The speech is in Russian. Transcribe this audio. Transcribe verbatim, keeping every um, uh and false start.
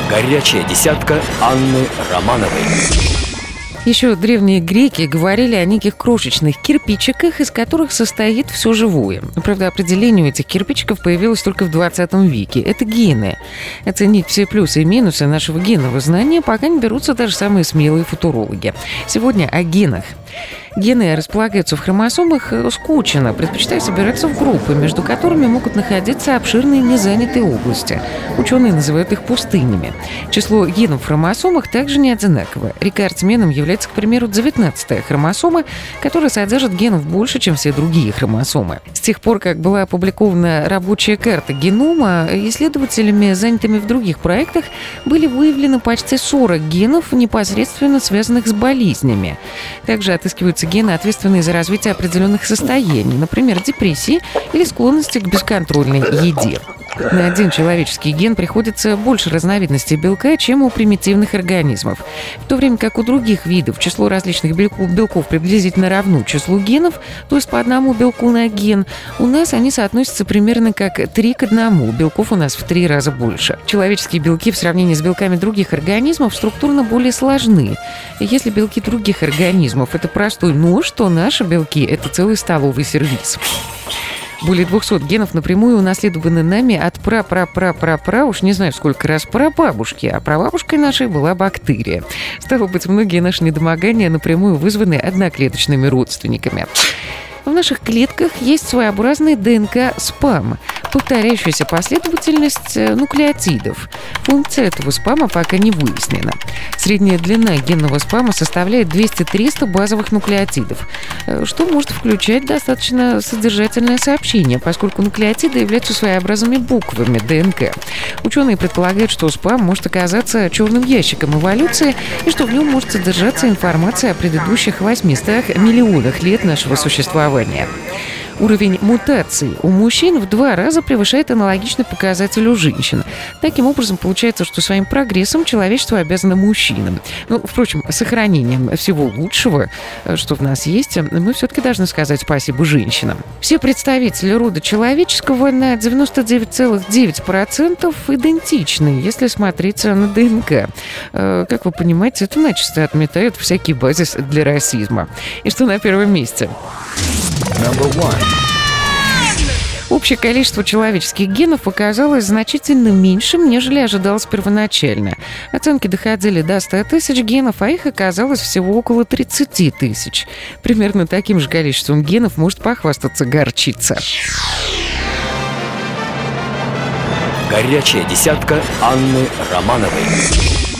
Горячая десятка Анны Романовой. Еще древние греки говорили о неких крошечных кирпичиках, из которых состоит все живое. Правда, определение у этих кирпичиков появилось только в двадцатом веке. Это гены. Оценить все плюсы и минусы нашего генного знания пока не берутся даже самые смелые футурологи. Сегодня о генах. Гены располагаются в хромосомах скучно, предпочитая собираться в группы, между которыми могут находиться обширные незанятые области. Ученые называют их пустынями. Число генов в хромосомах также не одинаково. Рекордсменом является, к примеру, девятнадцатая хромосома, которая содержит генов больше, чем все другие хромосомы. С тех пор, как была опубликована рабочая карта генома, исследователями, занятыми в других проектах, были выявлены почти сорок генов, непосредственно связанных с болезнями. Также отыскиваются гены, ответственные за развитие определенных состояний, например, депрессии или склонности к бесконтрольной еде. На один человеческий ген приходится больше разновидностей белка, чем у примитивных организмов. В то время как у других видов число различных белков, белков приблизительно равно числу генов, то есть по одному белку на ген, у нас они соотносятся примерно как три к одному. Белков у нас в три раза больше. Человеческие белки в сравнении с белками других организмов структурно более сложны. И если белки других организмов – это простой нож, то наши белки – это целый столовый сервиз. Более двухсот генов напрямую унаследованы нами от пра-пра-пра-пра-пра, уж не знаю сколько раз, прабабушки, а прабабушкой нашей была бактерия. Стало быть, многие наши недомогания напрямую вызваны одноклеточными родственниками. В наших клетках есть своеобразный ДНК-спам, повторяющаяся последовательность нуклеотидов. Функция этого спама пока не выяснена. Средняя длина генного спама составляет двести-триста базовых нуклеотидов, что может включать достаточно содержательное сообщение, поскольку нуклеотиды являются своеобразными буквами ДНК. Ученые предполагают, что спам может оказаться черным ящиком эволюции и что в нем может содержаться информация о предыдущих восьмистах миллионах лет нашего существования. Уровень мутаций у мужчин в два раза превышает аналогичный показатель у женщин. Таким образом, получается, что своим прогрессом человечество обязано мужчинам. Ну, впрочем, сохранением всего лучшего, что в нас есть, мы все-таки должны сказать спасибо женщинам. Все представители рода человеческого на девяносто девять целых девять десятых процента идентичны, если смотреть на ДНК. Как вы понимаете, это начисто отметают всякий базис для расизма. И что на первом месте? Общее количество человеческих генов оказалось значительно меньшим, нежели ожидалось первоначально. Оценки доходили до ста тысяч генов, а их оказалось всего около тридцати тысяч. Примерно таким же количеством генов может похвастаться горчица. Горячая десятка Анны Романовой.